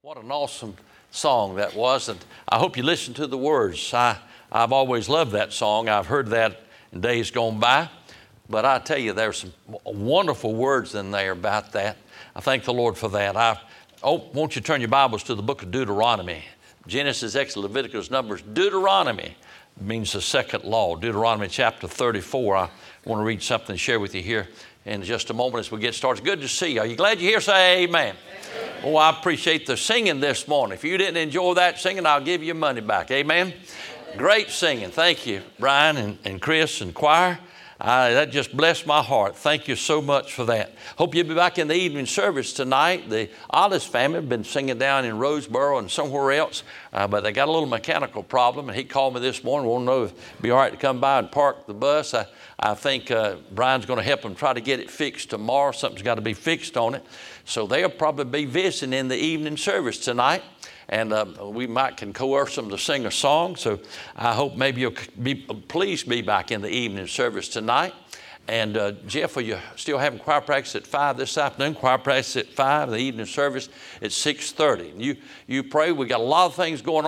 What an awesome song that was, and I hope you listen to the words. I've always loved that song. I've heard that in days gone by, but I tell you, there's some wonderful words in there about that. I thank the Lord for that. Won't you turn your Bibles to the book of Deuteronomy? Genesis, Exodus, Leviticus, Numbers. Deuteronomy means the second law. Deuteronomy chapter 34. I want to read something and share with you here in just a moment as we get started. It's good to see you. Are you glad you're here? Say amen. Oh, I appreciate the singing this morning. If you didn't enjoy that singing, I'll give you money back. Amen. Great singing. Thank you, Brian and Chris and choir. That just blessed my heart. Thank you so much for that. Hope you'll be back in the evening service tonight. The Ollis family have been singing down in Roseboro and somewhere else, but they got a little mechanical problem, and he called me this morning. Won't know if it'd be all right to come by and park the bus. I think Brian's going to help them try to get it fixed tomorrow. Something's got to be fixed on it. So they'll probably be visiting in the evening service tonight. And we can coerce them to sing a song. So I hope maybe you'll please be back in the evening service tonight. And Jeff, are you still having choir practice at 5 this afternoon? Choir practice at 5, the evening service at 6:30. You pray. We got a lot of things going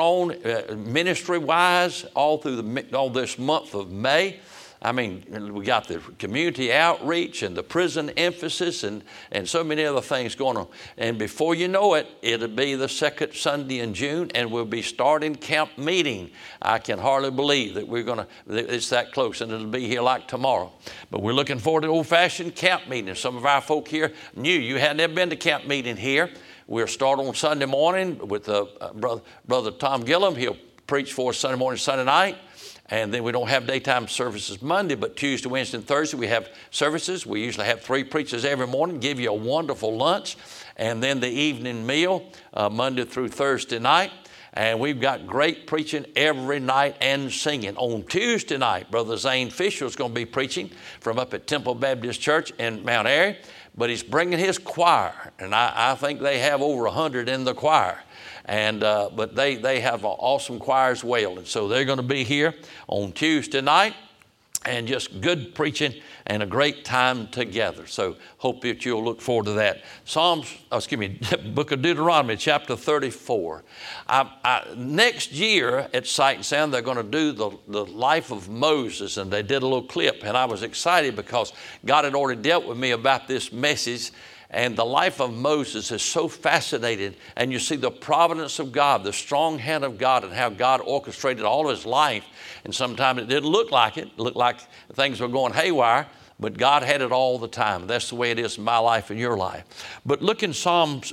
on ministry-wise all this month of May. I mean, we got the community outreach and the prison emphasis and so many other things going on. And before you know it, it'll be the second Sunday in June, and we'll be starting camp meeting. I can hardly believe that it's that close, and it'll be here like tomorrow. But we're looking forward to old-fashioned camp meeting. Some of our folk here knew you hadn't ever been to camp meeting here. We'll start on Sunday morning with Brother Tom Gillum. He'll preach for us Sunday morning, Sunday night. And then we don't have daytime services Monday, but Tuesday, Wednesday, and Thursday we have services. We usually have 3 preachers every morning, give you a wonderful lunch, and then the evening meal Monday through Thursday night. And we've got great preaching every night and singing. On Tuesday night, Brother Zane Fisher is going to be preaching from up at Temple Baptist Church in Mount Airy, but he's bringing his choir, and I think they have over 100 in the choir. And but they have an awesome choir as well. And so they're going to be here on Tuesday night, and just good preaching and a great time together. So hope that you'll look forward to that. Book of Deuteronomy, chapter 34. Next year at Sight and Sound, they're going to do the life of Moses, and they did a little clip. And I was excited because God had already dealt with me about this message. And the life of Moses is so fascinating. And you see the providence of God, the strong hand of God, and how God orchestrated all of his life. And sometimes it didn't look like it. It looked like things were going haywire, but God had it all the time. That's the way it is in my life and your life. But look in Psalms,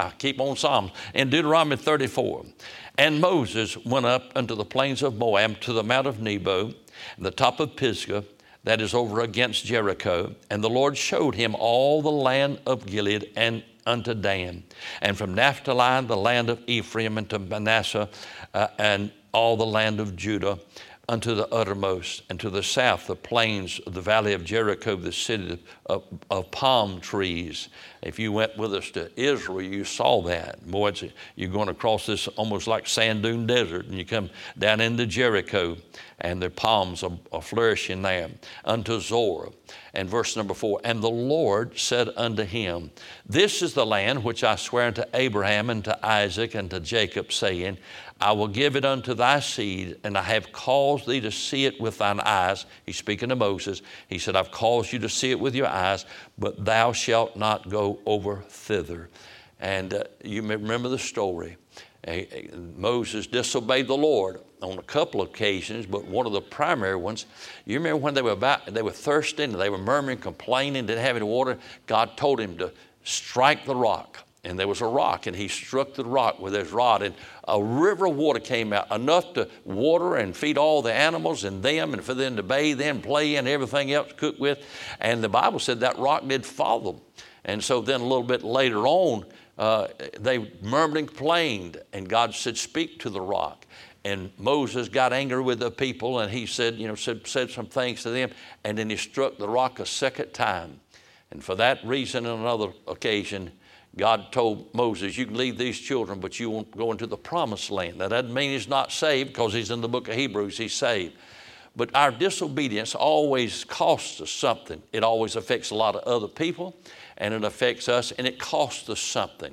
in Deuteronomy 34. And Moses went up unto the plains of Moab, to the mount of Nebo, the top of Pisgah, that is over against Jericho. And the Lord showed him all the land of Gilead and unto Dan, and from Naphtali the land of Ephraim, and to Manasseh and all the land of Judah, unto the uttermost, and to the south the plains of the valley of Jericho, the city of palm trees. If you went with us to Israel, you saw that. Boy, you're going across this almost like sand dune desert, and you come down into Jericho, and the palms are flourishing there. Unto Zorah. And verse number 4, and the Lord said unto him, this is the land which I swear unto Abraham and to Isaac and to Jacob, saying, I will give it unto thy seed, and I have caused thee to see it with thine eyes. He's speaking to Moses. He said, I've caused you to see it with your eyes, but thou shalt not go over thither. And you may remember the story. Moses disobeyed the Lord on a couple of occasions, but one of the primary ones, you remember when they were thirsty and they were murmuring, complaining, didn't have any water. God told him to strike the rock. And there was a rock, and he struck the rock with his rod, and a river of water came out, enough to water and feed all the animals and them, and for them to bathe in, play in, everything else, cook with. And the Bible said that rock did follow them. And so then a little bit later on, they murmured and complained, and God said, speak to the rock. And Moses got angry with the people, and he said some things to them, and then he struck the rock a second time. And for that reason and another occasion, God told Moses, you can leave these children, but you won't go into the promised land. That doesn't mean he's not saved, because he's in the book of Hebrews, he's saved. But our disobedience always costs us something. It always affects a lot of other people, and it affects us, and it costs us something.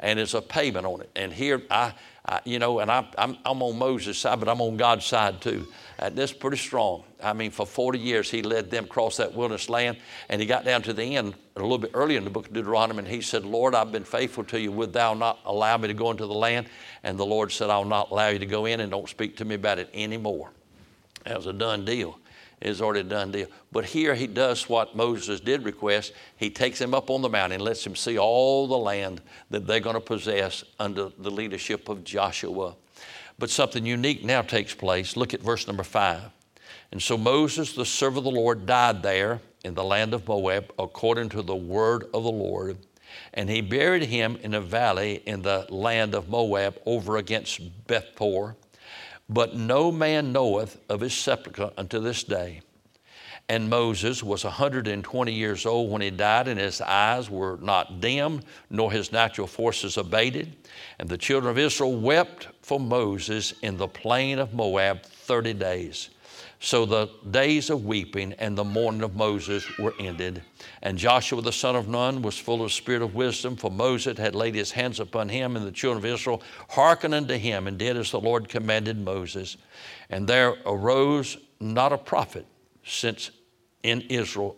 and it's a payment on it. And here I'm on Moses' side, but I'm on God's side too. That's pretty strong. I mean, for 40 years, he led them across that wilderness land, and he got down to the end a little bit earlier in the book of Deuteronomy, and he said, Lord, I've been faithful to you. Would thou not allow me to go into the land? And the Lord said, I'll not allow you to go in, and don't speak to me about it anymore. That was a done deal. It was already a done deal. But here he does what Moses did request. He takes him up on the mountain and lets him see all the land that they're going to possess under the leadership of Joshua. But something unique now takes place. Look at verse number 5. And so Moses, the servant of the Lord, died there in the land of Moab according to the word of the Lord. And he buried him in a valley in the land of Moab over against Beth-peor. But no man knoweth of his sepulchre unto this day. And Moses was 120 years old when he died, and his eyes were not dimmed, nor his natural forces abated. And the children of Israel wept for Moses in the plain of Moab 30 days. So the days of weeping and the mourning of Moses were ended. And Joshua the son of Nun was full of the spirit of wisdom, for Moses had laid his hands upon him, and the children of Israel hearkened unto him and did as the Lord commanded Moses. And there arose not a prophet since in Israel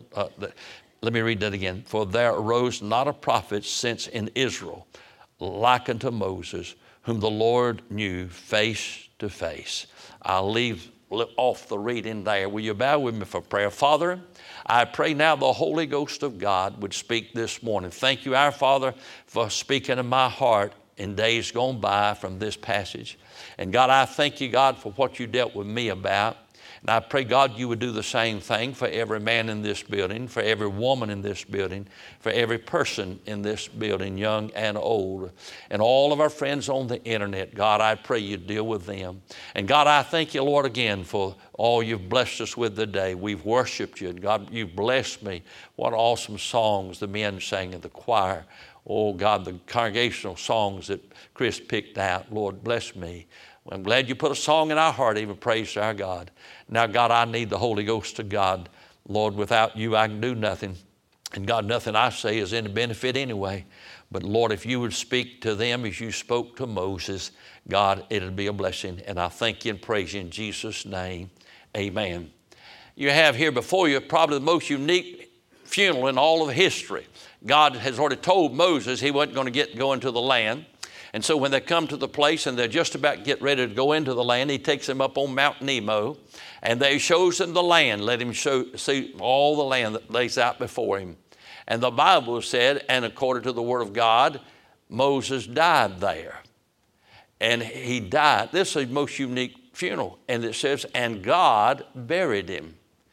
let me read that again. For there arose not a prophet since in Israel like unto Moses, whom the Lord knew face to face. I'll leave off the reading there. Will you bow with me for prayer? Father, I pray now the Holy Ghost of God would speak this morning. Thank you, our Father, for speaking in my heart in days gone by from this passage. And God, I thank you, God, for what you dealt with me about. And I pray, God, you would do the same thing for every man in this building, for every woman in this building, for every person in this building, young and old, and all of our friends on the internet. God, I pray you deal with them. And God, I thank you, Lord, again for all you've blessed us with today. We've worshiped you. And God, you've blessed me. What awesome songs the men sang in the choir. Oh, God, the congregational songs that Chris picked out. Lord, bless me. I'm glad you put a song in our heart, even praise to our God. Now, God, I need the Holy Ghost of God. Lord, without you, I can do nothing. And God, nothing I say is any benefit anyway. But Lord, if you would speak to them as you spoke to Moses, God, it'll be a blessing. And I thank you and praise you in Jesus' name. Amen. You have here before you probably the most unique funeral in all of history. God has already told Moses he wasn't going to go into the land. And so when they come to the place and they're just about to get ready to go into the land, he takes them up on Mount Nebo, and they shows them the land. Let him see all the land that lays out before him. And the Bible said, and according to the word of God, Moses died there. And he died. This is the most unique funeral. And it says, and God buried him.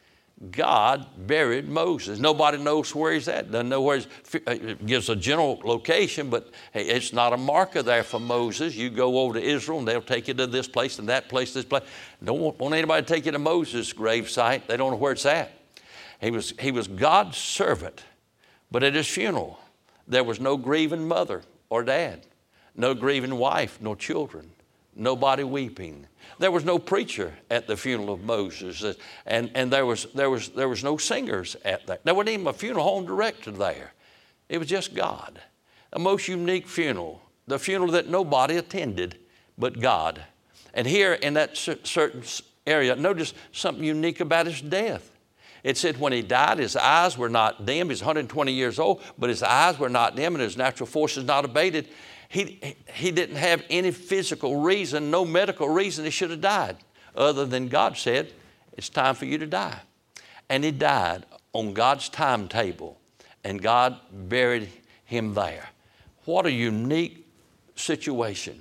God buried Moses. Nobody knows where he's at. Doesn't know where it gives a general location, but hey, it's not a marker there for Moses. You go over to Israel and they'll take you to this place and that place, this place. Don't want anybody to take you to Moses' grave site. They don't know where it's at. He was God's servant, but at his funeral, there was no grieving mother or dad, no grieving wife, no children, nobody weeping. There was no preacher at the funeral of Moses, and there was no singers at that. There wasn't even a funeral home director there. It was just God. A most unique funeral, the funeral that nobody attended but God. And here in that certain area, notice something unique about his death. It said when he died, his eyes were not dim. He's 120 years old, but his eyes were not dim and his natural forces not abated. He didn't have any physical reason, no medical reason he should have died, other than God said, it's time for you to die. And he died on God's timetable, and God buried him there. What a unique situation.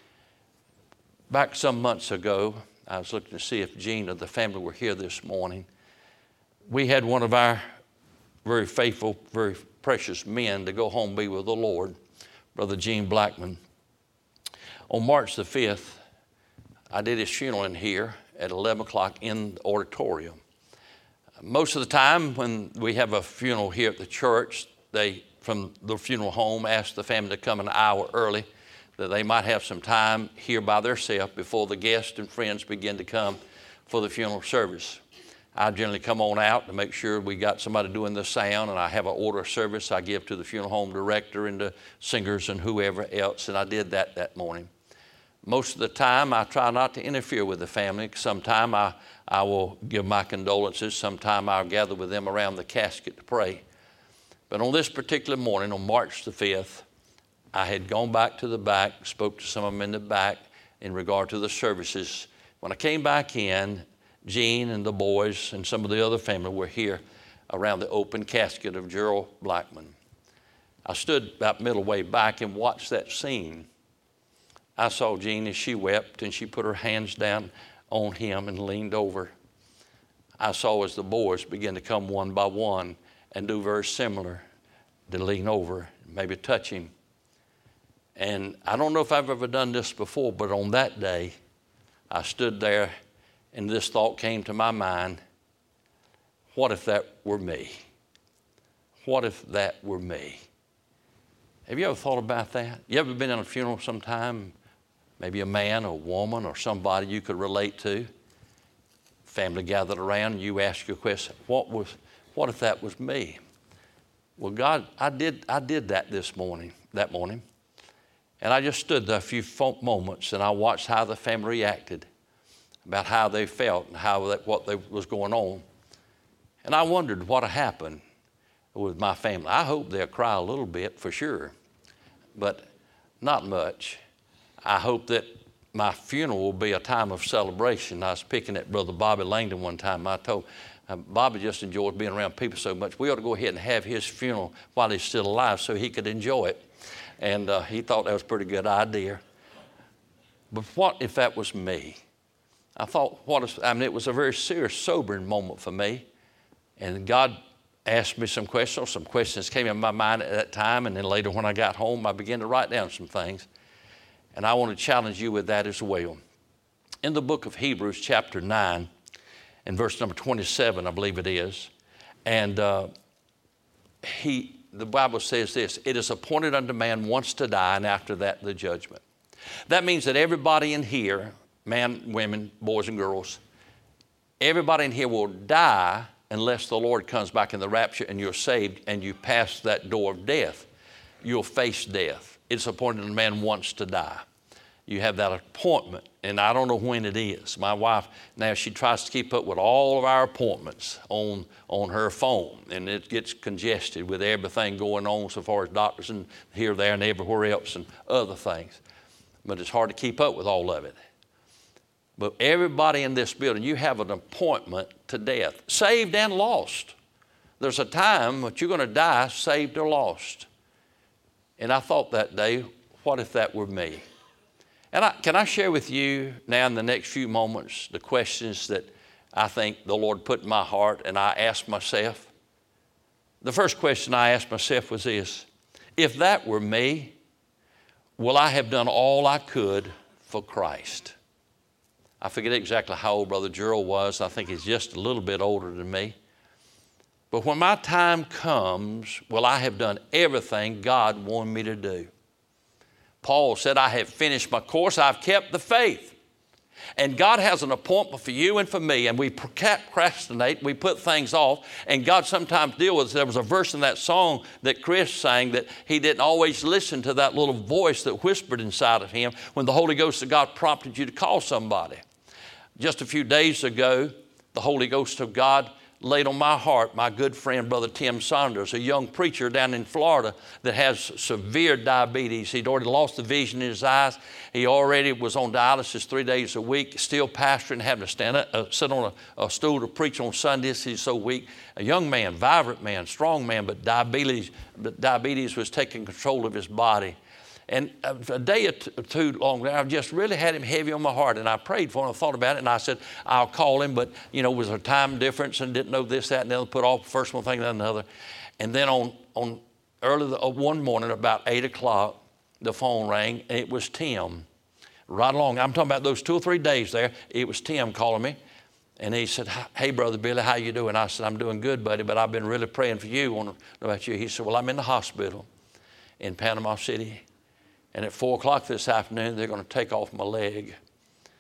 Back some months ago, I was looking to see if Gene or the family were here this morning. We had one of our very faithful, very precious men to go home and be with the Lord, Brother Gene Blackman. On March the 5th, I did his funeral in here at 11 o'clock in the auditorium. Most of the time when we have a funeral here at the church, they, from the funeral home, ask the family to come an hour early, that they might have some time here by themselves before the guests and friends begin to come for the funeral service. I generally come on out to make sure we got somebody doing the sound, and I have an order of service I give to the funeral home director and the singers and whoever else, and I did that morning. Most of the time, I try not to interfere with the family. Sometime I will give my condolences. Sometime I'll gather with them around the casket to pray. But on this particular morning, on March the 5th, I had gone back to the back, spoke to some of them in the back in regard to the services. When I came back in, Gene and the boys and some of the other family were here around the open casket of Gerald Blackman. I stood about middle way back and watched that scene. I saw Jean as she wept, and she put her hands down on him and leaned over. I saw as the boys began to come one by one and do very similar, to lean over, maybe touch him. And I don't know if I've ever done this before, but on that day, I stood there and this thought came to my mind: what if that were me? What if that were me? Have you ever thought about that? You ever been in a funeral sometime? Maybe a man or a woman or somebody you could relate to. Family gathered around and you ask your question, what if that was me? Well, God, I did that morning. And I just stood there a few moments and I watched how the family reacted, about how they felt and what was going on. And I wondered what had happened with my family. I hope they'll cry a little bit for sure, but not much. I hope that my funeral will be a time of celebration. I was picking at Brother Bobby Langdon one time. I told Bobby just enjoys being around people so much. We ought to go ahead and have his funeral while he's still alive so he could enjoy it. And he thought that was a pretty good idea. But what if that was me? I thought, it was a very serious, sobering moment for me. And God asked me some questions. Some questions came in my mind at that time. And then later when I got home, I began to write down some things. And I want to challenge you with that as well. In the book of Hebrews chapter 9 and verse number 27, I believe it is. And the Bible says this: it is appointed unto man once to die, and after that the judgment. That means that everybody in here, men, women, boys and girls, everybody in here will die unless the Lord comes back in the rapture and you're saved and you pass that door of death. You'll face death. It's appointed a man once to die. You have that appointment, and I don't know when it is. My wife, now she tries to keep up with all of our appointments on her phone, and it gets congested with everything going on so far as doctors and here, there, and everywhere else and other things. But it's hard to keep up with all of it. But everybody in this building, you have an appointment to death, saved and lost. There's a time that you're going to die saved or lost. And I thought that day, what if that were me? And can I share with you now in the next few moments the questions that I think the Lord put in my heart and I asked myself? The first question I asked myself was this: if that were me, will I have done all I could for Christ? I forget exactly how old Brother Gerald was. I think he's just a little bit older than me. But when my time comes, will I have done everything God wanted me to do? Paul said, I have finished my course. I've kept the faith. And God has an appointment for you and for me, and we procrastinate, we put things off, and God sometimes deals with us. There was a verse in that song that Chris sang that he didn't always listen to that little voice that whispered inside of him when the Holy Ghost of God prompted you to call somebody. Just a few days ago, the Holy Ghost of God laid on my heart my good friend, Brother Tim Saunders, a young preacher down in Florida that has severe diabetes. He'd already lost the vision in his eyes. He already was on dialysis 3 days a week, still pastoring, having to stand up, sit on a stool to preach on Sundays. He's so weak. A young man, vibrant man, strong man, but diabetes was taking control of his body. And a day or two long, I just really had him heavy on my heart. And I prayed for him, I thought about it, and I said, I'll call him. But, was there a time difference and didn't know this, that, and the other, put off first one thing, then another. And then on early one morning, about 8 o'clock, the phone rang, and it was Tim. Right along, I'm talking about those 2 or 3 days there, it was Tim calling me. And he said, hey, Brother Billy, how you doing? I said, I'm doing good, buddy, but I've been really praying for you. I want to know about you. He said, well, I'm in the hospital in Panama City. And at 4 o'clock this afternoon, they're going to take off my leg.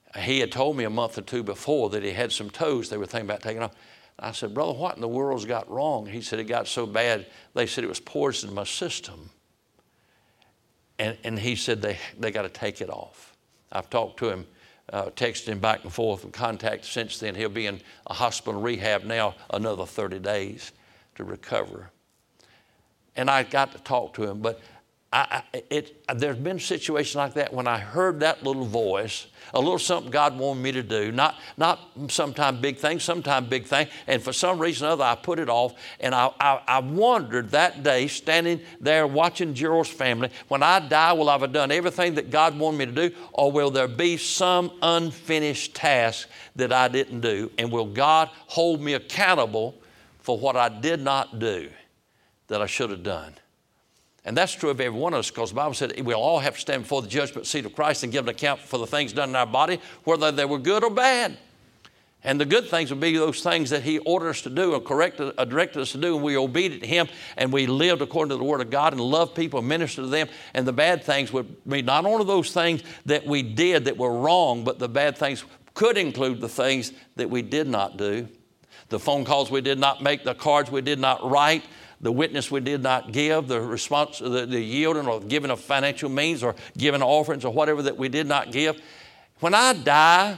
He had told me a month or two before that he had some toes they were thinking about taking off. I said, brother, what in the world's got wrong? He said, it got so bad, they said it was poison in my system. And he said, they got to take it off. I've talked to him, texted him back and forth in contact since then. He'll be in a hospital rehab now another 30 days to recover. And I got to talk to him, but there's been situations like that when I heard that little voice, a little something God wanted me to do, not sometime big thing, sometime big thing, and for some reason or other I put it off, and I wondered that day standing there watching Gerald's family, when I die, will I have done everything that God wanted me to do, or will there be some unfinished task that I didn't do, and will God hold me accountable for what I did not do that I should have done? And that's true of every one of us, because the Bible said we'll all have to stand before the judgment seat of Christ and give an account for the things done in our body, whether they were good or bad. And the good things would be those things that He ordered us to do and directed us to do, and we obeyed to Him, and we lived according to the Word of God and loved people and ministered to them. And the bad things would be not only those things that we did that were wrong, but the bad things could include the things that we did not do, the phone calls we did not make, the cards we did not write, the witness we did not give, the response, the yielding or giving of financial means or giving offerings or whatever that we did not give. When I die,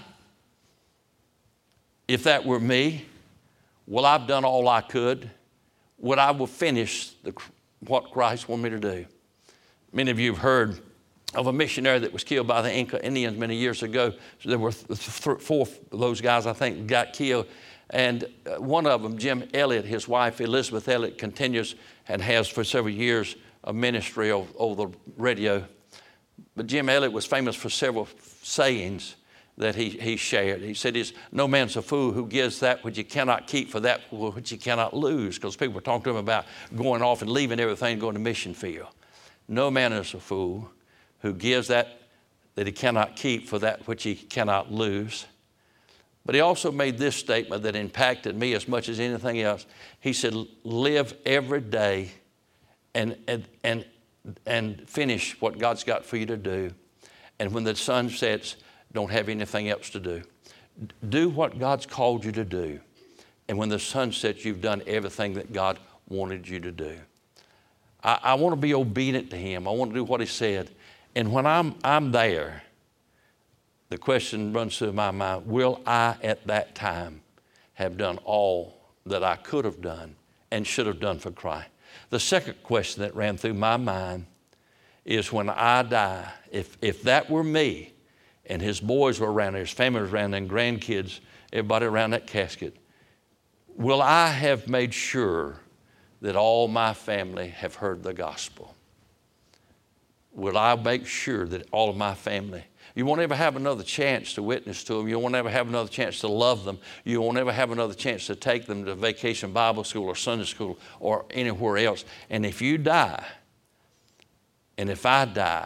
if that were me, well, I've done all I could. Would I will finish what Christ wanted me to do? Many of you have heard of a missionary that was killed by the Inca Indians many years ago. So there were 4 of those guys, I think, got killed. And one of them, Jim Elliot, his wife Elizabeth Elliot, continues and has for several years a ministry over the radio. But Jim Elliot was famous for several sayings that he shared. He said, no man's a fool who gives that which he cannot keep for that which he cannot lose. Because people were talking to him about going off and leaving everything and going to mission field. No man is a fool who gives that he cannot keep for that which he cannot lose. But he also made this statement that impacted me as much as anything else. He said, live every day and finish what God's got for you to do. And when the sun sets, don't have anything else to do. Do what God's called you to do. And when the sun sets, you've done everything that God wanted you to do. I want to be obedient to Him. I want to do what He said. And when I'm there, the question runs through my mind, will I at that time have done all that I could have done and should have done for Christ? The second question that ran through my mind is, when I die, if that were me and his boys were around, his family was around, and grandkids, everybody around that casket, will I have made sure that all my family have heard the gospel? Will I make sure that all of my family? You won't ever have another chance to witness to them. You won't ever have another chance to love them. You won't ever have another chance to take them to vacation Bible school or Sunday school or anywhere else. And if you die, and if I die,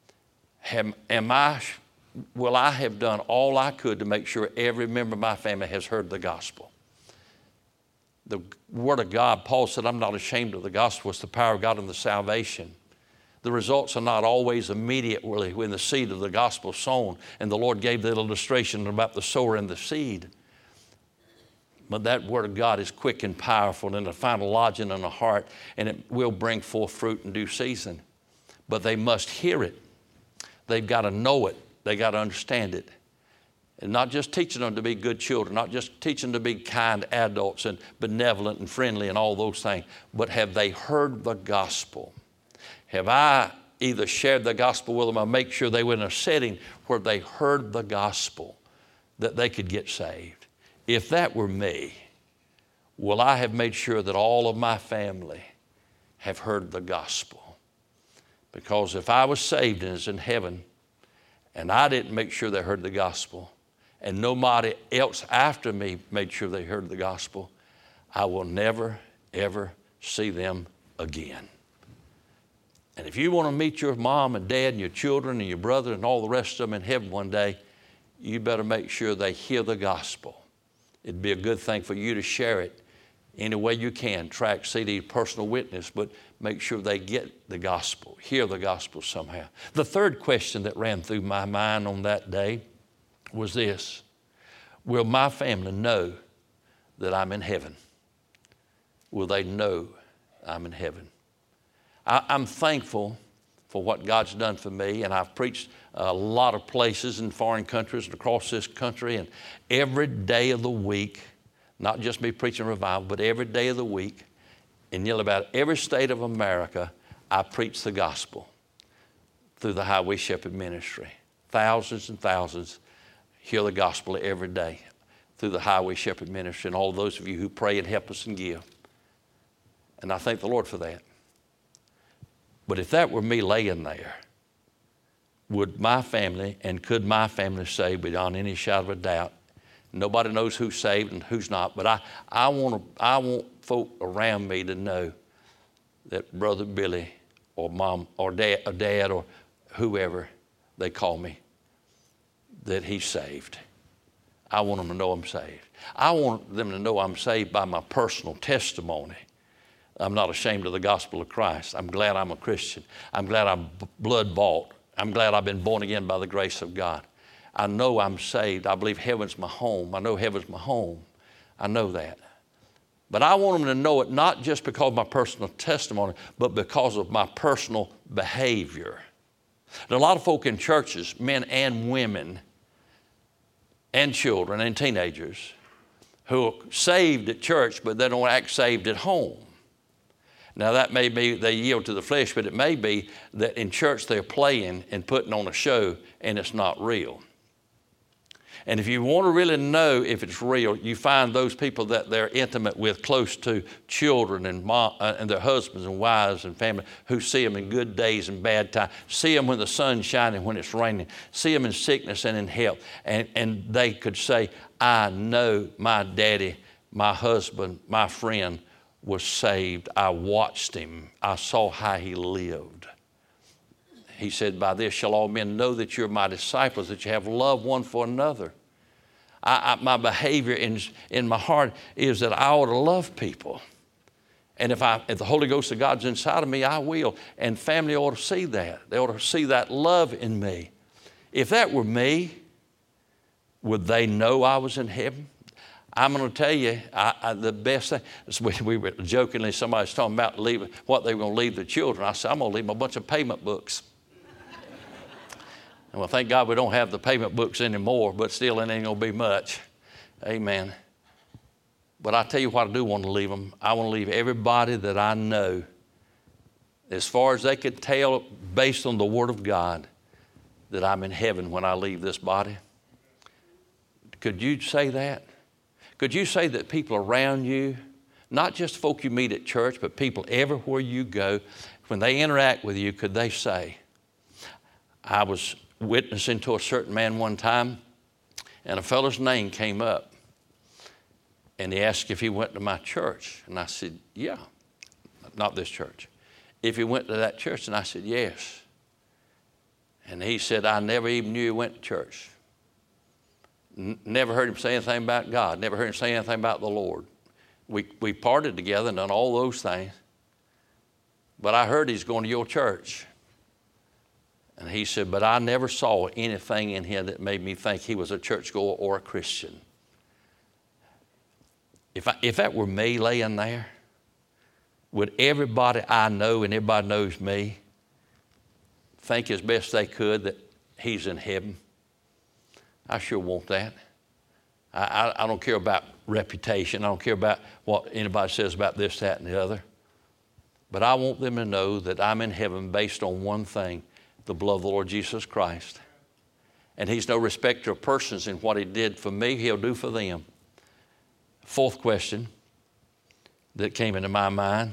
will I have done all I could to make sure every member of my family has heard the gospel? The Word of God, Paul said, I'm not ashamed of the gospel. It's the power of God and the salvation. The results are not always immediate, really, when the seed of the gospel is sown. And the Lord gave the illustration about the sower and the seed. But that Word of God is quick and powerful, and it'll find a lodging in the heart, and it will bring forth fruit in due season. But they must hear it. They've got to know it. They've got to understand it. And not just teaching them to be good children, not just teaching them to be kind adults and benevolent and friendly and all those things, but have they heard the gospel? Have I either shared the gospel with them or make sure they were in a setting where they heard the gospel, that they could get saved? If that were me, will I have made sure that all of my family have heard the gospel? Because if I was saved and is in heaven, and I didn't make sure they heard the gospel, and nobody else after me made sure they heard the gospel, I will never, ever see them again. And if you want to meet your mom and dad and your children and your brother and all the rest of them in heaven one day, you better make sure they hear the gospel. It'd be a good thing for you to share it any way you can, track, CD, personal witness, but make sure they get the gospel, hear the gospel somehow. The third question that ran through my mind on that day was this: will my family know that I'm in heaven? Will they know I'm in heaven? I'm thankful for what God's done for me, and I've preached a lot of places in foreign countries and across this country, and every day of the week, not just me preaching revival, but every day of the week, in nearly about every state of America, I preach the gospel through the Highway Shepherd Ministry. Thousands and thousands hear the gospel every day through the Highway Shepherd Ministry, and all those of you who pray and help us and give. And I thank the Lord for that. But if that were me laying there, would my family and could my family say beyond any shadow of a doubt? Nobody knows who's saved and who's not, but I want folk around me to know that Brother Billy or Mom or Dad or whoever they call me, that he's saved. I want them to know I'm saved. I want them to know I'm saved by my personal testimony. I'm not ashamed of the gospel of Christ. I'm glad I'm a Christian. I'm glad I'm blood bought. I'm glad I've been born again by the grace of God. I know I'm saved. I believe heaven's my home. I know heaven's my home. I know that. But I want them to know it not just because of my personal testimony, but because of my personal behavior. There are a lot of folk in churches, men and women, and children and teenagers, who are saved at church, but they don't act saved at home. Now that may be they yield to the flesh, but it may be that in church they're playing and putting on a show and it's not real. And if you want to really know if it's real, you find those people that they're intimate with, close to children and and their husbands and wives and family, who see them in good days and bad times, see them when the sun's shining, when it's raining, see them in sickness and in health. And they could say, I know my daddy, my husband, my friend was saved. I watched him. I saw how he lived. He said, by this shall all men know that you're my disciples, that you have love one for another. My behavior in my heart is that I ought to love people. And if the Holy Ghost of God's inside of me, I will. And family ought to see that. They ought to see that love in me. If that were me, would they know I was in heaven? I'm going to tell you, the best thing, we were jokingly, somebody was talking about what they were going to leave the children. I said, I'm going to leave them a bunch of payment books. And well, thank God we don't have the payment books anymore, but still it ain't going to be much. Amen. But I tell you what I do want to leave them. I want to leave everybody that I know, as far as they could tell based on the Word of God, that I'm in heaven when I leave this body. Could you say that? Could you say that people around you, not just folk you meet at church, but people everywhere you go, when they interact with you, could they say, I was witnessing to a certain man one time, and a fellow's name came up, and he asked if he went to my church. And I said, yeah, not this church. If he went to that church, and I said, yes. And he said, I never even knew he went to church. Never heard him say anything about God. Never heard him say anything about the Lord. We parted together and done all those things. But I heard he's going to your church. And he said, but I never saw anything in him that made me think he was a churchgoer or a Christian. If that were me laying there, would everybody I know and everybody knows me think as best they could that he's in heaven? I sure want that. I don't care about reputation. I don't care about what anybody says about this, that, and the other. But I want them to know that I'm in heaven based on one thing, the blood of the Lord Jesus Christ. And he's no respecter of persons in what he did for me, he'll do for them. Fourth question that came into my mind,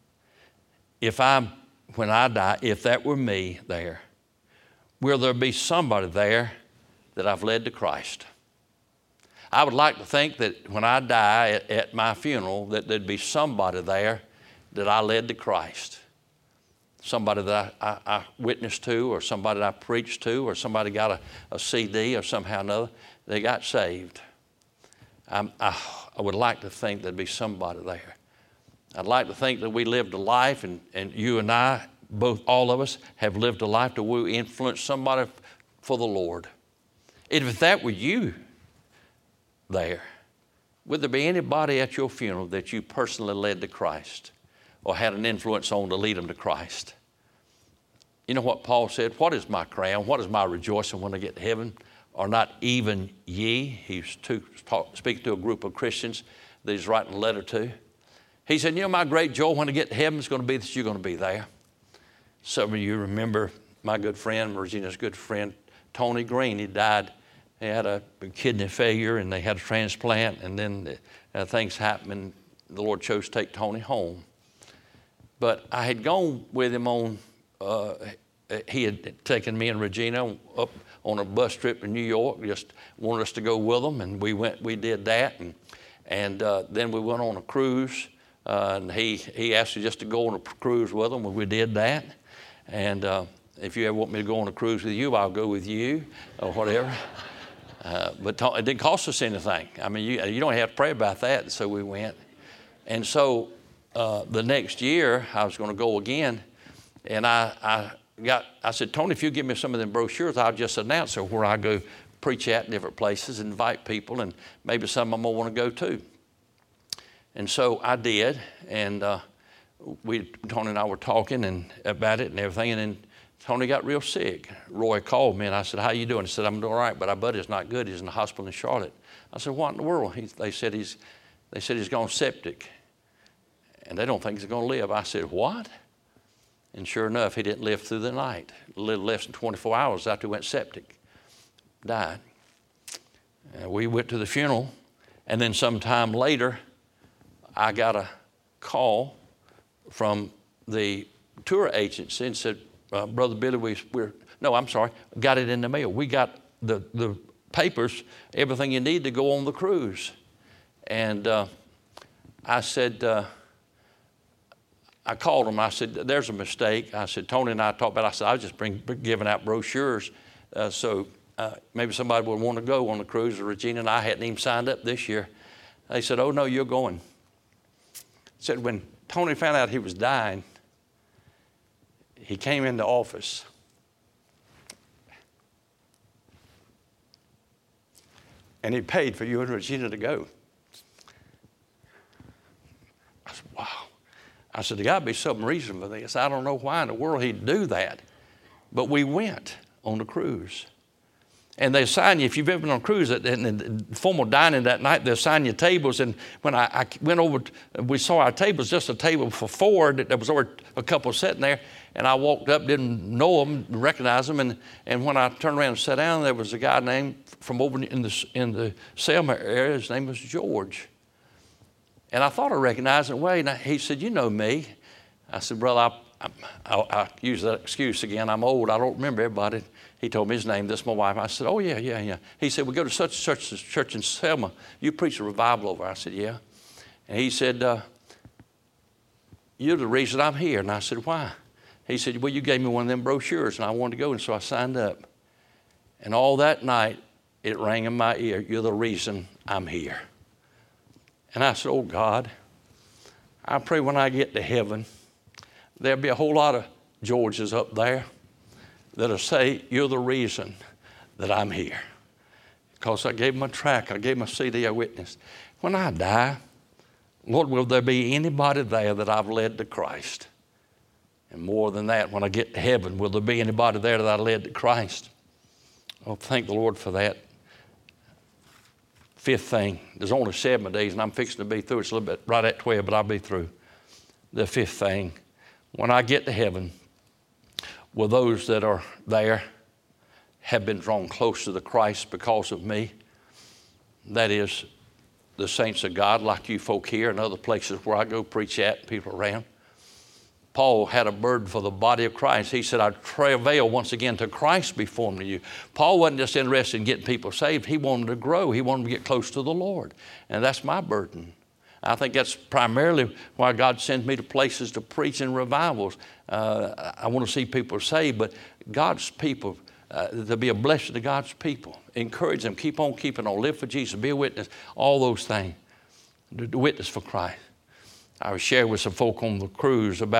when I die, if that were me there, will there be somebody there that I've led to Christ? I would like to think that when I die at my funeral, that there'd be somebody there that I led to Christ. Somebody that I witnessed to, or somebody that I preached to, or somebody got a CD or somehow or another, they got saved. I would like to think there'd be somebody there. I'd like to think that we lived a life, and you and I, all of us, have lived a life to influence somebody for the Lord. If that were you there, would there be anybody at your funeral that you personally led to Christ or had an influence on to lead them to Christ? You know what Paul said? What is my crown? What is my rejoicing when I get to heaven? Are not even ye? He's speaking to a group of Christians that he's writing a letter to. He said, you know, my great joy when I get to heaven is going to be that you're going to be there. Some of you remember my good friend, Regina's good friend, Tony Green. He died. He had a kidney failure, and they had a transplant, and then things happened, and the Lord chose to take Tony home. But I had gone with him on, he had taken me and Regina up on a bus trip to New York, just wanted us to go with them, and we did that, and then we went on a cruise, and he asked us just to go on a cruise with him, and we did that, and if you ever want me to go on a cruise with you, I'll go with you, or whatever. But it didn't cost us anything. I mean, you don't have to pray about that, so we went. And so the next year, I was going to go again, and I said, Tony, if you give me some of them brochures, I'll just announce where I go preach at different places, invite people, and maybe some of them will want to go too. And so I did, and Tony and I were talking about it and everything, and then Tony got real sick. Roy called me, and I said, how you doing? He said, I'm doing all right, but our buddy's not good. He's in the hospital in Charlotte. I said, what in the world? They said he's gone septic, and they don't think he's going to live. I said, what? And sure enough, he didn't live through the night. A little less than 24 hours after he went septic, died. We went to the funeral, and then sometime later, I got a call from the tour agency and said, Brother Billy, got it in the mail. We got the papers, everything you need to go on the cruise. And I said, I called him. I said, there's a mistake. I said, Tony and I talked about it. I said, I was just giving out brochures. So maybe somebody would want to go on the cruise. Regina and I hadn't even signed up this year. They said, oh, no, you're going. Said when Tony found out he was dying, he came into office. And he paid for you and Regina to go. I said, wow. I said, there got to be some reason for this. I don't know why in the world he'd do that. But we went on the cruise. And they assign you, if you've ever been on a cruise, in formal dining that night, they assign you tables. And when I went over, we saw our tables, just a table for four. There was already a couple sitting there. And I walked up, didn't know them, recognize them. And when I turned around and sat down, there was a guy named from over in the Selma area. His name was George. And I thought I recognized him. Wait, he said, you know me. I said, brother, I use that excuse again. I'm old. I don't remember everybody. He told me his name. This is my wife. I said, oh, yeah. He said, we go to such a church in Selma. You preach a revival over. I said, yeah. And he said, you're the reason I'm here. And I said, why? He said, well, you gave me one of them brochures, and I wanted to go, and so I signed up. And all that night, it rang in my ear, you're the reason I'm here. And I said, oh, God, I pray when I get to heaven, there'll be a whole lot of Georges up there that'll say, you're the reason that I'm here. Because I gave them a tract, I gave them a CD, I witnessed. When I die, Lord, will there be anybody there that I've led to Christ? And more than that, when I get to heaven, will there be anybody there that I led to Christ? Oh, thank the Lord for that. Fifth thing, there's only 7 days, and I'm fixing to be through. It's a little bit right at 12, but I'll be through. The fifth thing, when I get to heaven, will those that are there have been drawn close to the Christ because of me? That is, the saints of God, like you folk here and other places where I go preach at, people around. Paul had a burden for the body of Christ. He said, I travail once again to Christ be formed in you. Paul wasn't just interested in getting people saved. He wanted to grow. He wanted to get close to the Lord. And that's my burden. I think that's primarily why God sends me to places to preach in revivals. I want to see people saved, but God's people, to be a blessing to God's people. Encourage them. Keep on keeping on. Live for Jesus. Be a witness. All those things. The witness for Christ. I was sharing with some folk on the cruise about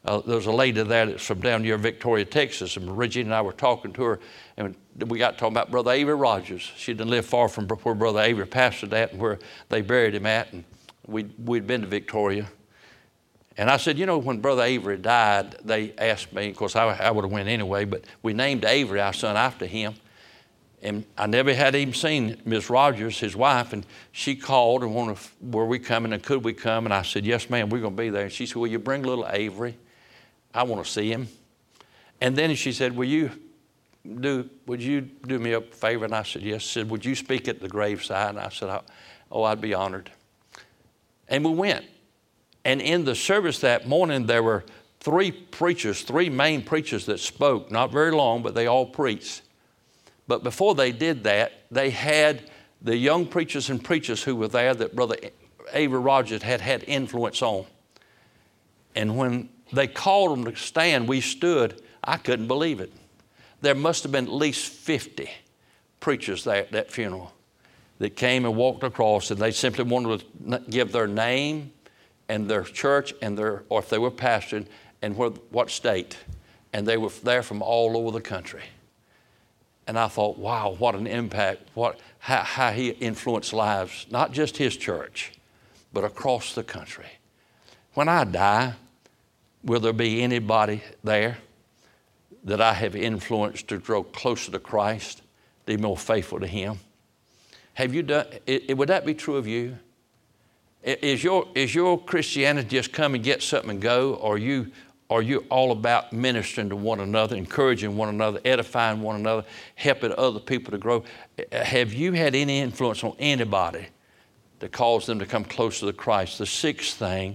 There's a lady there that's from down near Victoria, Texas, and Regina and I were talking to her, and we got talking about Brother Avery Rogers. She didn't live far from where Brother Avery pastored at and where they buried him at, and we'd been to Victoria. And I said, you know, when Brother Avery died, they asked me, of course I would have went anyway, but we named Avery, our son, after him. And I never had even seen Miss Rogers, his wife, and she called and wanted, were we coming and could we come? And I said, yes, ma'am, we're going to be there. And she said, will you bring little Avery? I want to see him. And then she said, would you do me a favor? And I said, yes. She said, would you speak at the graveside? And I said, oh, I'd be honored. And we went. And in the service that morning, there were three main preachers that spoke, not very long, but they all preached. But before they did that, they had the young preachers and preachers who were there that Brother Avery Rogers had influence on. And when they called them to stand, we stood. I couldn't believe it. There must have been at least 50 preachers there at that funeral that came and walked across, and they simply wanted to give their name and their church and or if they were pastoring and what state. And they were there from all over the country. And I thought, wow, what an impact, how he influenced lives, not just his church, but across the country. When I die, will there be anybody there that I have influenced to grow closer to Christ, to be more faithful to him? Have you done, would that be true of you? Is your Christianity just come and get something and go, or are you all about ministering to one another, encouraging one another, edifying one another, helping other people to grow? Have you had any influence on anybody to cause them to come closer to Christ? The sixth thing,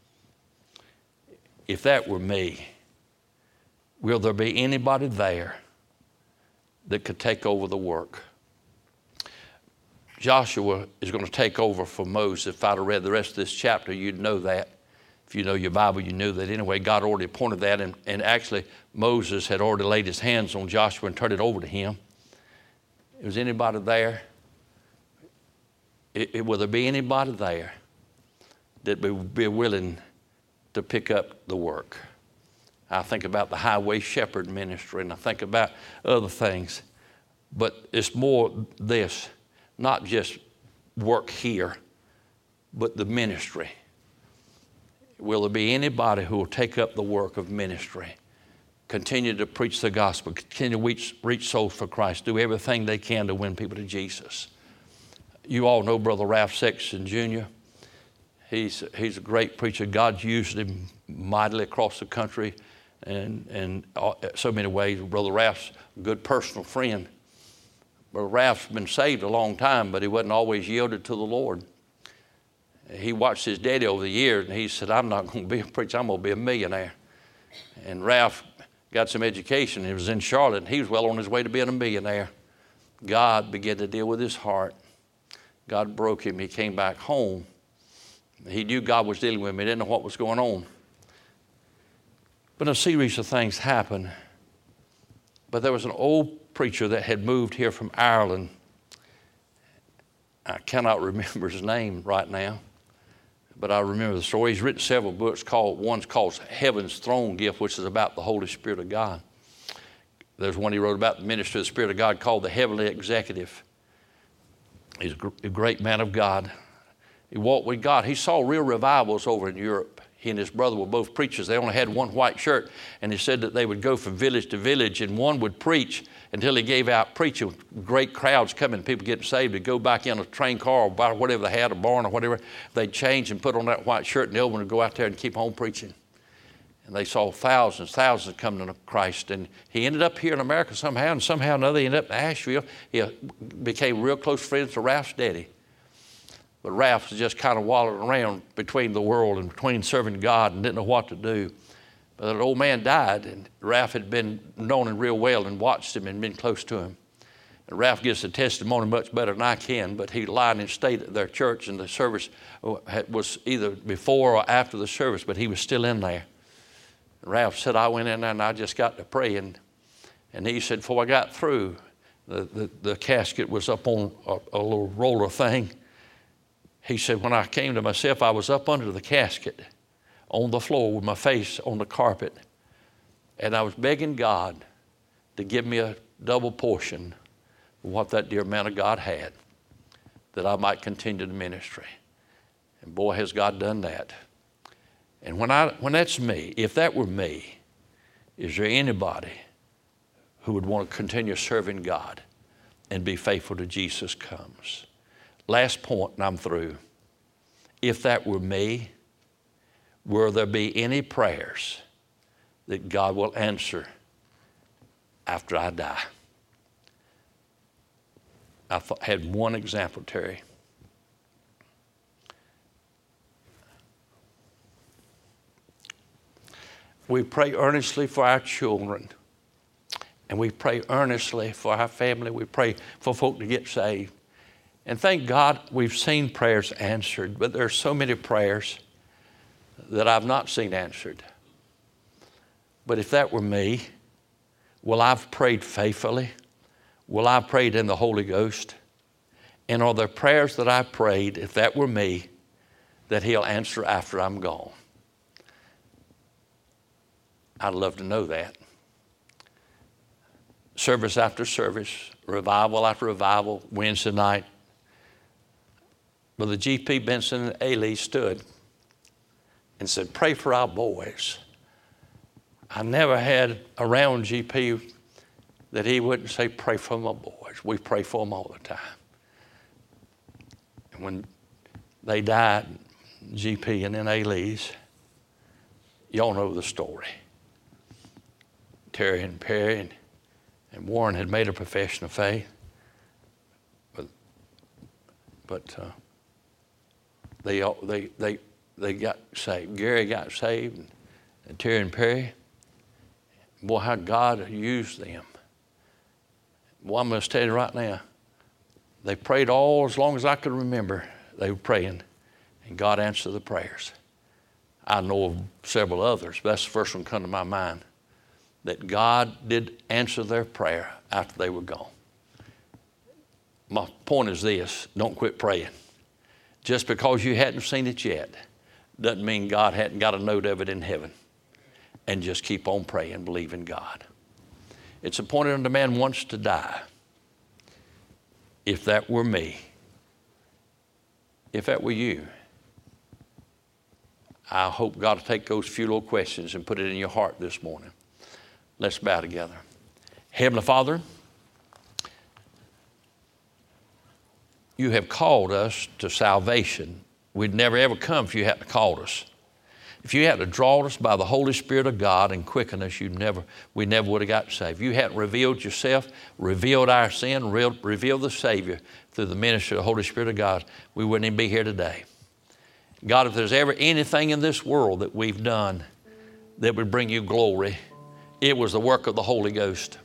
if that were me, will there be anybody there that could take over the work? Joshua is going to take over for Moses. If I'd have read the rest of this chapter, you'd know that. If you know your Bible, you knew that anyway. God already appointed that, and actually Moses had already laid his hands on Joshua and turned it over to him. Was anybody there? Will there be anybody there that would be willing to pick up the work? I think about the Highway Shepherd ministry, and I think about other things. But it's more this, not just work here, but the ministry. Will there be anybody who will take up the work of ministry, continue to preach the gospel, continue to reach souls for Christ, do everything they can to win people to Jesus? You all know Brother Ralph Sexton Jr. He's a great preacher. God's used him mightily across the country and so many ways. Brother Ralph's a good personal friend. Brother Ralph's been saved a long time, but he wasn't always yielded to the Lord. He watched his daddy over the years, and he said, I'm not going to be a preacher, I'm going to be a millionaire. And Ralph got some education. He was in Charlotte, and he was well on his way to being a millionaire. God began to deal with his heart. God broke him. He came back home. He knew God was dealing with him. He didn't know what was going on. But a series of things happened. But there was an old preacher that had moved here from Ireland. I cannot remember his name right now, but I remember the story. He's written several books. One's called Heaven's Throne Gift, which is about the Holy Spirit of God. There's one he wrote about the ministry of the Spirit of God called The Heavenly Executive. He's a great man of God. He walked with God. He saw real revivals over in Europe. He and his brother were both preachers. They only had one white shirt, and he said that they would go from village to village, and one would preach until he gave out preaching. Great crowds coming, people getting saved. They'd go back in a train car or whatever they had, a barn or whatever. They'd change and put on that white shirt, and the other one would go out there and keep on preaching. And they saw thousands coming to Christ. And he ended up here in America somehow, and somehow or another he ended up in Asheville. He became real close friends to Ralph's daddy. But Ralph was just kind of wallowing around between the world and between serving God and didn't know what to do. But that old man died, and Ralph had been known him real well and watched him and been close to him. And Ralph gives the testimony much better than I can, but he lied and stayed at their church, and the service was either before or after the service, but he was still in there. And Ralph said, I went in there and I just got to praying. And he said, before I got through, the casket was up on a little roller thing. He said, when I came to myself, I was up under the casket on the floor with my face on the carpet. And I was begging God to give me a double portion of what that dear man of God had, that I might continue the ministry. And boy, has God done that. And when that's me, if that were me, is there anybody who would want to continue serving God and be faithful to Jesus comes? Last point, and I'm through. If that were me, will there be any prayers that God will answer after I die? I had one example, Terry. We pray earnestly for our children, and we pray earnestly for our family. We pray for folk to get saved. And thank God we've seen prayers answered, but there are so many prayers that I've not seen answered. But if that were me, will I have prayed faithfully? Will I have prayed in the Holy Ghost? And are there prayers that I prayed, if that were me, that He'll answer after I'm gone? I'd love to know that. Service after service, revival after revival, Wednesday night. Brother G.P. Benson and Ailey stood and said, pray for our boys. I never had around G.P. that he wouldn't say, pray for my boys. We pray for them all the time. And when they died, G.P. and then Ailey's, y'all know the story. Terry and Perry and Warren had made a profession of faith, but they got saved. Gary got saved, and Terry and Perry. Boy, how God used them. Boy, I'm going to tell you right now, they prayed all as long as I could remember. They were praying, and God answered the prayers. I know of several others, but that's the first one come to my mind, that God did answer their prayer after they were gone. My point is this, don't quit praying. Just because you hadn't seen it yet doesn't mean God hadn't got a note of it in heaven. And just keep on praying, believing God. It's appointed unto man once to die. If that were me, if that were you, I hope God will take those few little questions and put it in your heart this morning. Let's bow together. Heavenly Father, you have called us to salvation. We'd never ever come if you hadn't called us. If you hadn't drawn us by the Holy Spirit of God and quickened us, we never would have got saved. If you hadn't revealed yourself, revealed our sin, revealed the Savior through the ministry of the Holy Spirit of God, we wouldn't even be here today. God, if there's ever anything in this world that we've done that would bring you glory, it was the work of the Holy Ghost.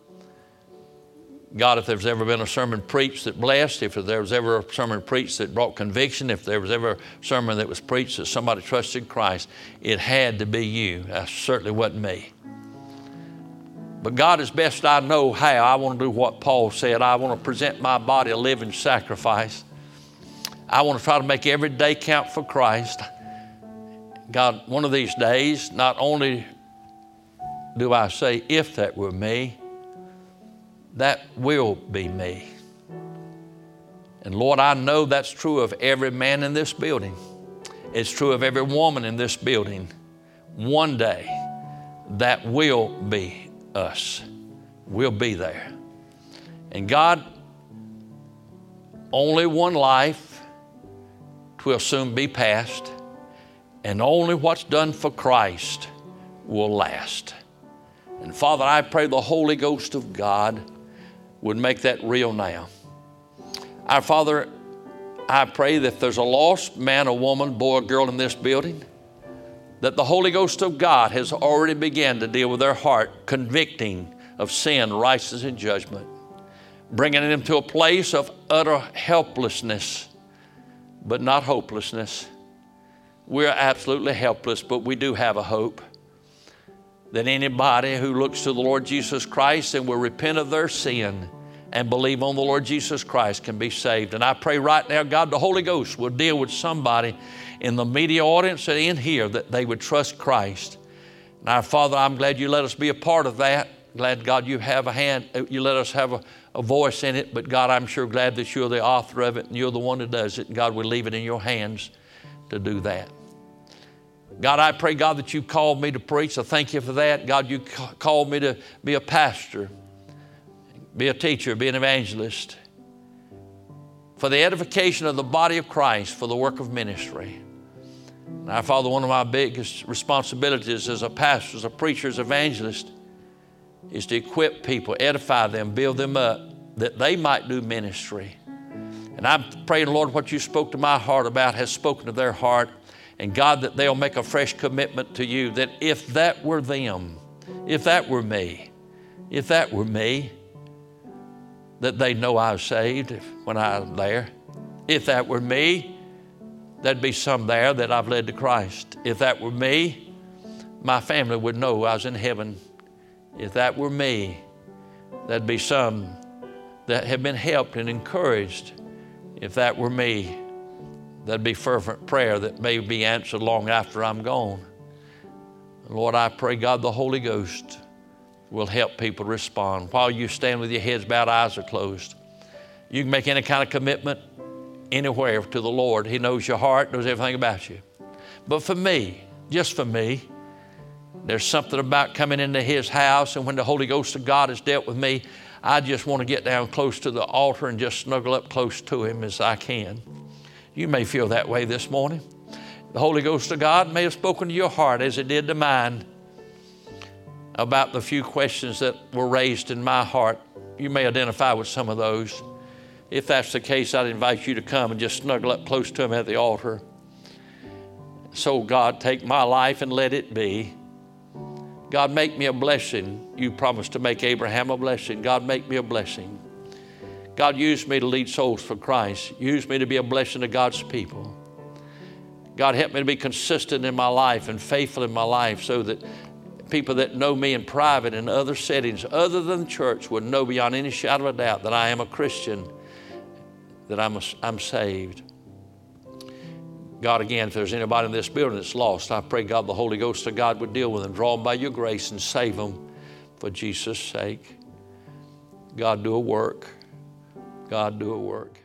God, if there's ever been a sermon preached that blessed, if there was ever a sermon preached that brought conviction, if there was ever a sermon that was preached that somebody trusted Christ, it had to be you. That certainly wasn't me. But God, as best I know how, I want to do what Paul said. I want to present my body a living sacrifice. I want to try to make every day count for Christ. God, one of these days, not only do I say, if that were me, that will be me. And Lord, I know that's true of every man in this building. It's true of every woman in this building. One day, that will be us. We'll be there. And God, only one life, 'twill soon be past, and only what's done for Christ will last. And Father, I pray the Holy Ghost of God would make that real now. Our Father, I pray that if there's a lost man or woman, boy or girl in this building, that the Holy Ghost of God has already begun to deal with their heart, convicting of sin, righteousness, and judgment, bringing them to a place of utter helplessness, but not hopelessness. We're absolutely helpless, but we do have a hope that anybody who looks to the Lord Jesus Christ and will repent of their sin and believe on the Lord Jesus Christ can be saved. And I pray right now, God, the Holy Ghost will deal with somebody in the media audience and in here that they would trust Christ. Now, Father, I'm glad you let us be a part of that. Glad, God, you have a hand, you let us have a voice in it. But God, I'm sure glad that you're the author of it and you're the one that does it. And God, we leave it in your hands to do that. God, I pray, God, that you called me to preach. I thank you for that. God, you called me to be a pastor, be a teacher, be an evangelist, for the edification of the body of Christ, for the work of ministry. Now, Father, one of my biggest responsibilities as a pastor, as a preacher, as an evangelist, is to equip people, edify them, build them up, that they might do ministry. And I'm praying, Lord, what you spoke to my heart about has spoken to their heart. And God, that they'll make a fresh commitment to you, that if that were them, if that were me, that they know I was saved when I was there. If that were me, there'd be some there that I've led to Christ. If that were me, my family would know I was in heaven. If that were me, there'd be some that have been helped and encouraged. If that were me, there'd be fervent prayer that may be answered long after I'm gone. Lord, I pray, God, the Holy Ghost will help people respond. While you stand with your heads bowed, eyes are closed, you can make any kind of commitment anywhere to the Lord. He knows your heart, knows everything about you. But for me, just for me, there's something about coming into his house, and when the Holy Ghost of God has dealt with me, I just want to get down close to the altar and just snuggle up close to him as I can. You may feel that way this morning. The Holy Ghost of God may have spoken to your heart as it did to mine about the few questions that were raised in my heart. You may identify with some of those. If that's the case, I'd invite you to come and just snuggle up close to him at the altar. So, God, take my life and let it be. God, make me a blessing. You promised to make Abraham a blessing. God, make me a blessing. God, use me to lead souls for Christ. Use me to be a blessing to God's people. God, help me to be consistent in my life and faithful in my life so that people that know me in private and other settings other than church would know beyond any shadow of a doubt that I am a Christian, that I'm saved. God, again, if there's anybody in this building that's lost, I pray, God, the Holy Ghost of God would deal with them, draw them by your grace and save them for Jesus' sake. God, do a work. God, do a work.